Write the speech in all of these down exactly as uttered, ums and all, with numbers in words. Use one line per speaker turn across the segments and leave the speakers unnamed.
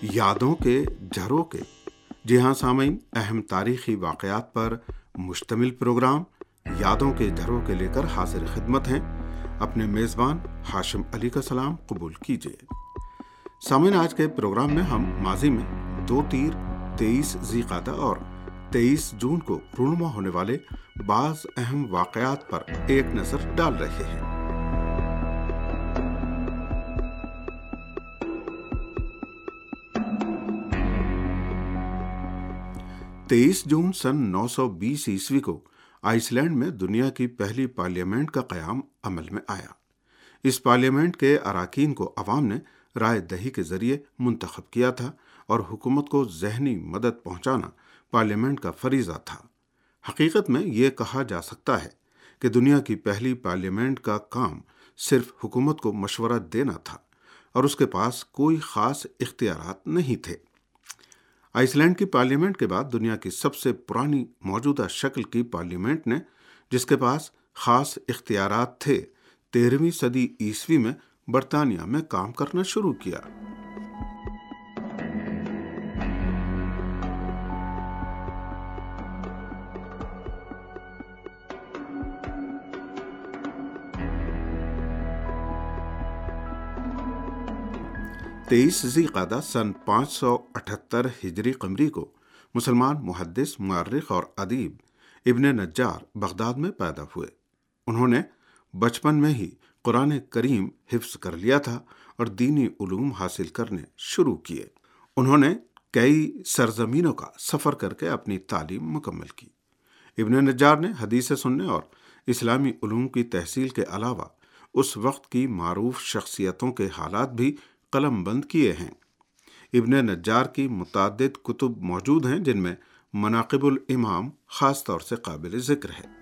यादों के झरोके। जी हाँ सामीन, अहम तारीखी वाक़यात पर मुश्तमिल प्रोग्राम यादों के झरोके लेकर हाजिर खिदमत हैं। अपने मेज़बान हाशिम अली का सलाम कबूल कीजिए। सामीन, आज के प्रोग्राम में हम माजी में दो तीर तेईस ज़ीक़ादा और तेईस जून को रूनुमा होने वाले बाज़ अहम वाक़यात पर एक नज़र डाल रहे हैं। तेईस जून सन नौ सौ बीस ईस्वी को आइसलैंड में दुनिया की पहली पार्लियामेंट का क़याम अमल में आया। इस पार्लियामेंट के अराकीन को अवाम ने राय दही के जरिए मुंतखब किया था और हुकूमत को ज़हनी मदद पहुंचाना पार्लियामेंट का फरीज़ा था। हकीकत में ये कहा जा सकता है कि दुनिया की पहली पार्लियामेंट का काम सिर्फ हुकूमत को मशवरा देना था और उसके पास कोई ख़ास इख्तियारात नहीं थे। आइसलैंड की पार्लियामेंट के बाद दुनिया की सबसे पुरानी मौजूदा शक्ल की पार्लियामेंट ने, जिसके पास ख़ास इख्तियारात थे, तेरहवीं सदी ईस्वी में बरतानिया में काम करना शुरू किया। तेईस ज़ीक़ादा सन पाँच सौ अठहत्तर हिजरी कमरी को मुसलमान मुहद्दिस, मुअर्रिख और अदीब इब्ने नज्जार बगदाद में पैदा हुए। उन्होंने बचपन में ही कुरान करीम हिफ्ज़ कर लिया था और दीनी उलूम हासिल करने शुरू किए। उन्होंने कई सरजमीनों का सफ़र करके अपनी तालीम मुकम्मल की। इब्ने नज्जार ने हदीसें सुनने और इस्लामी उलूम की तहसील के अलावा उस वक्त की मारूफ शख्सियतों के हालात भी कलम बंद किए हैं। इब्ने नज्जार की मुताद्दिद कुतुब मौजूद हैं, जिनमें मनाक़िबुल इमाम ख़ास तौर से काबिल ज़िक्र है।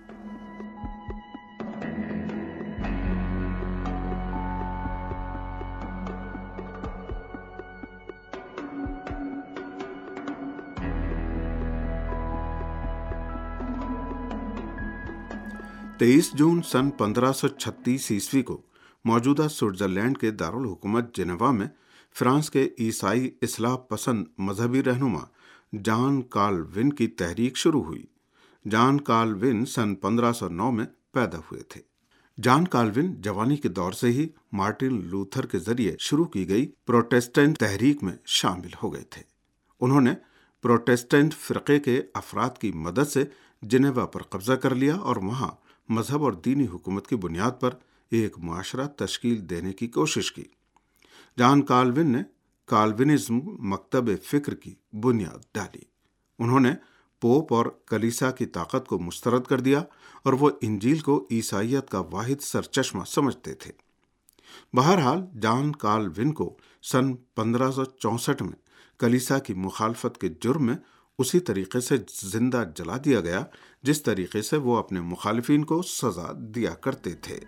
तेईस जून सन पंद्रह सौ छत्तीस ईस्वी को मौजूदा स्विट्ज़रलैंड के दारुल हुकूमत जेनेवा में फ्रांस के ईसाई इस्लाह पसंद मजहबी रहनुमा जॉन काल्विन की तहरीक शुरू हुई। जॉन काल्विन सन पंद्रह सौ नौ में पैदा हुए थे। जॉन काल्विन जवानी के दौर से ही मार्टिन लूथर के जरिए शुरू की गई प्रोटेस्टेंट तहरीक में शामिल हो गए थे। उन्होंने प्रोटेस्टेंट फ़िरक़े के अफराद की मदद से जेनेवा पर कब्जा कर लिया और वहाँ मजहब और दीनी हुकूमत की बुनियाद पर एक मुआशरा तश्कील देने की कोशिश की। जॉन काल्विन ने काल्विनिज्म मकतब फ़िक्र की बुनियाद डाली। उन्होंने पोप और कलीसा की ताकत को मुस्तरद कर दिया और वो इंजील को ईसाइयत का वाहिद सरचश्मा समझते थे। बहरहाल जॉन काल्विन को सन पंद्रह सौ चौंसठ में कलीसा की मुखालफत के जुर्म में उसी तरीके से जिंदा जला दिया गया जिस तरीके से वो अपने मुखालिफिन को सजा दिया करते थे।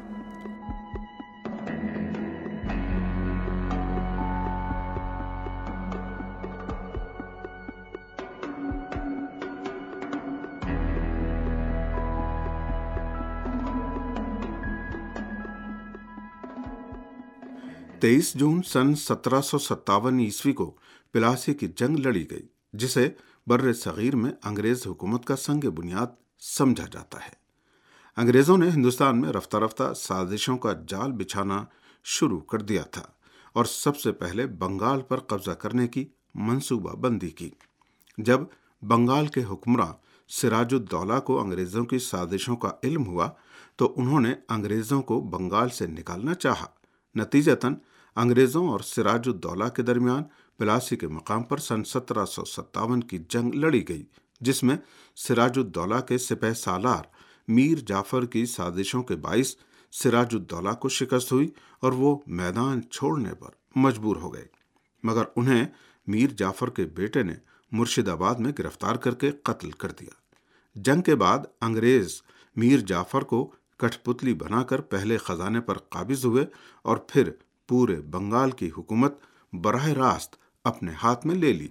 तेईस जून सन सत्रह सौ सत्तावन ईस्वी को प्लासी की जंग लड़ी गई, जिसे बर्रे सगीर में अंग्रेज हुकूमत का संग बुनियाद समझा जाता है। अंग्रेज़ों ने हिंदुस्तान में रफ्ता रफ्ता साजिशों का जाल बिछाना शुरू कर दिया था और सबसे पहले बंगाल पर कब्जा करने की मंसूबा बंदी की। जब बंगाल के हुक्मरां सिराजुद्दौला को अंग्रेज़ों की साजिशों का इल्म हुआ तो उन्होंने अंग्रेज़ों को बंगाल से निकालना चाहा। नतीजतन अंग्रेज़ों और सिराजुद्दौला के दरमियान प्लासी के मकाम पर सन सत्रह सौ सत्तावन की जंग लड़ी गई, जिसमें सिराजुद्दौला के सिपह सालार मीर जाफ़र की साजिशों के बाइस सिराजुद्दौला को शिकस्त हुई और वो मैदान छोड़ने पर मजबूर हो गए, मगर उन्हें मीर जाफ़र के बेटे ने मुर्शिदाबाद में गिरफ्तार करके कत्ल कर दिया। जंग के बाद अंग्रेज़ मीर जाफ़र को कठपुतली बनाकर पहले खजाने पर काबिज हुए और फिर पूरे बंगाल की हुकूमत बराह रास्त अपने हाथ में ले ली।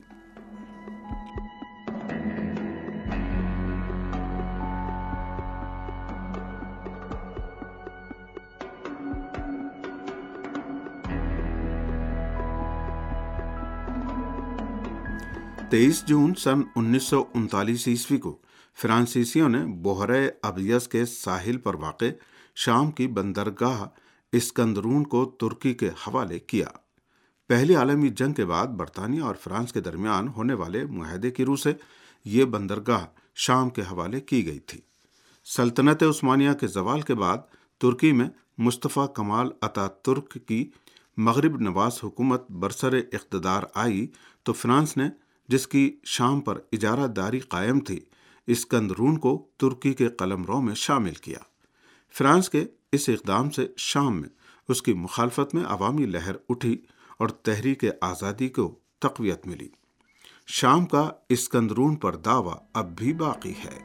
तेईस जून सन उन्नीस सौ उनतालीस ईस्वी को फ्रांसीसियों ने बोहरे अबियस के साहिल पर वाक़ शाम की बंदरगाह इस्कंदरून को तुर्की के हवाले किया। पहली आलमी जंग के बाद बरतानिया और फ्रांस के दरमियान होने वाले मुआहदे की रूह से ये बंदरगाह शाम के हवाले की गई थी। सल्तनत उस्मानिया के जवाल के बाद तुर्की में मुस्तफ़ा कमाल अतातुर्क की मगरिब नवाज हुकूमत बरसर इख्तदार आई तो फ्रांस ने, जिसकी शाम पर इजारादारी कायम थी, इस्कंदरून को तुर्की के कलमरों में शामिल किया। फ्रांस के इस इक़दाम से शाम में उसकी मुखालफत में अवामी लहर उठी और तहरीक आज़ादी को तक़वियत मिली। शाम का इस्कंदरून पर दावा अब भी बाकी है।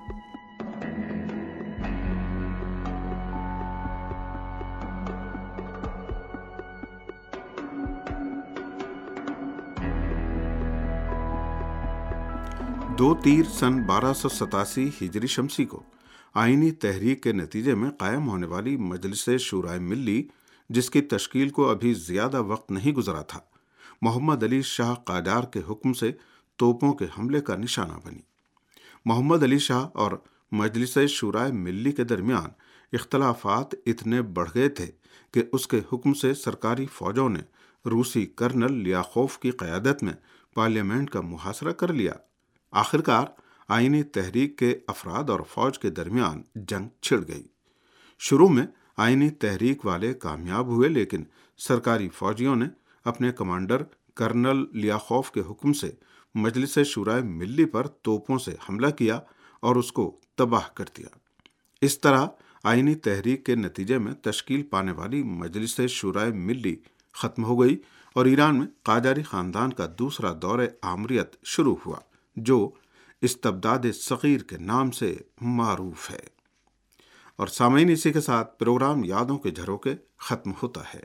दो तीर सन बारह सौ सतासी हिजरी शमसी को आईनी तहरीक के नतीजे में कायम होने वाली मजलिस शूराए मिल्ली, जिसकी तश्कील को अभी ज़्यादा वक्त नहीं गुजरा था, मोहम्मद अली शाह काजार के हुक्म से तोपों के हमले का निशाना बनी। मोहम्मद अली शाह और मजलिस शूराए मिल्ली के दरमियान इख्तलाफात इतने बढ़ गए थे कि उसके हुक्म से सरकारी फ़ौजों ने रूसी कर्नल लियाखोफ की क़यादत में पार्लियामेंट का मुहासरा कर लिया। आखिरकार आईनी तहरीक के अफराद और फौज के दरमियान जंग छिड़ गई। शुरू में आईनी तहरीक वाले कामयाब हुए, लेकिन सरकारी फौजियों ने अपने कमांडर कर्नल लियाखोफ के हुक्म से मजलिस शूराए मिल्ली पर तोपों से हमला किया और उसको तबाह कर दिया। इस तरह आईनी तहरीक के नतीजे में तश्कील पाने वाली मजलिस शूराए मिल्ली ख़त्म हो गई और ईरान में काजारी ख़ानदान का दूसरा दौरे आमरियत शुरू हुआ, जो इस्तबदाद सग़ीर के नाम से मारूफ है। और सामईन, इसी के साथ प्रोग्राम यादों के झरोखे ख़त्म होता है।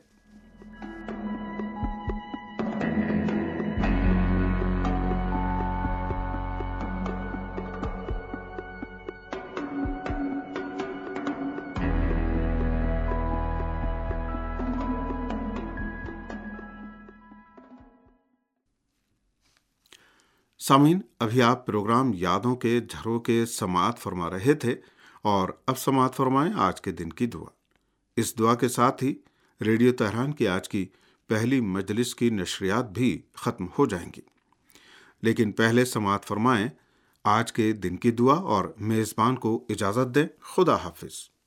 सामीन, अभी आप प्रोग्राम यादों के झरोखे समाअत फरमा रहे थे और अब समाअत फरमाएं आज के दिन की दुआ। इस दुआ के साथ ही रेडियो तेहरान की आज की पहली मजलिस की नशरियात भी ख़त्म हो जाएंगी, लेकिन पहले समाअत फरमाएं आज के दिन की दुआ और मेज़बान को इजाज़त दें। खुदा हाफिज़।